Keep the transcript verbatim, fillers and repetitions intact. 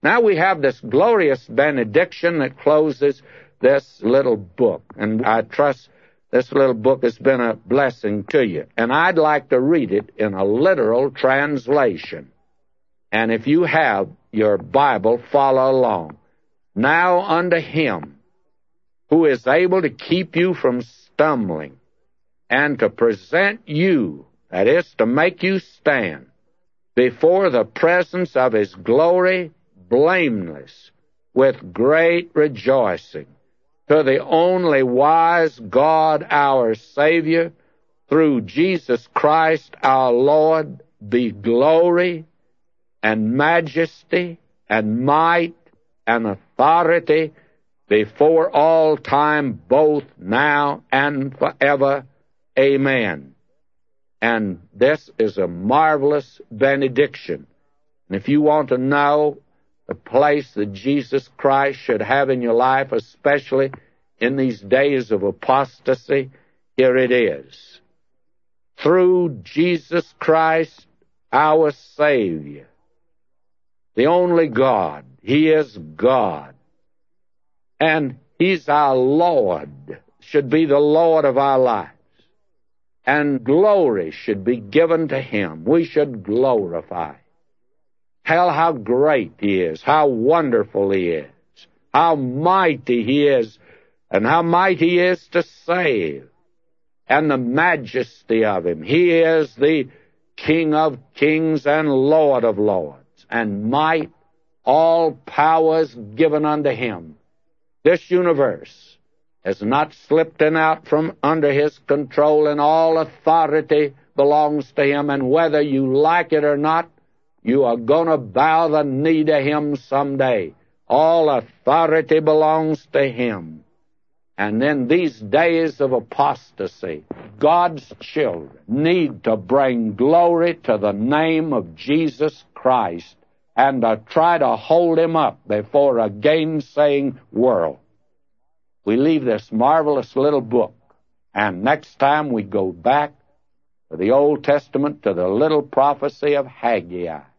Now we have this glorious benediction that closes this little book, and I trust this little book has been a blessing to you. And I'd like to read it in a literal translation. And if you have your Bible, follow along. Now unto him who is able to keep you from stumbling and to present you, that is, to make you stand before the presence of his glory, blameless, with great rejoicing, to the only wise God, our Savior, through Jesus Christ our Lord, be glory and majesty and might and authority before all time, both now and forever. Amen. And this is a marvelous benediction. And if you want to know the place that Jesus Christ should have in your life, especially in these days of apostasy, here it is. Through Jesus Christ, our Savior, the only God, he is God, and he's our Lord, should be the Lord of our lives, and glory should be given to him. We should glorify. Tell how great he is, how wonderful he is, how mighty he is, and how mighty he is to save, and the majesty of him. He is the King of kings and Lord of lords, and might, all powers given unto him. This universe has not slipped in out from under his control, and all authority belongs to him, and whether you like it or not, you are going to bow the knee to him someday. All authority belongs to him. And in these days of apostasy, God's children need to bring glory to the name of Jesus Christ and to try to hold him up before a gainsaying world. We leave this marvelous little book, and next time we go back to the Old Testament, to the little prophecy of Haggai.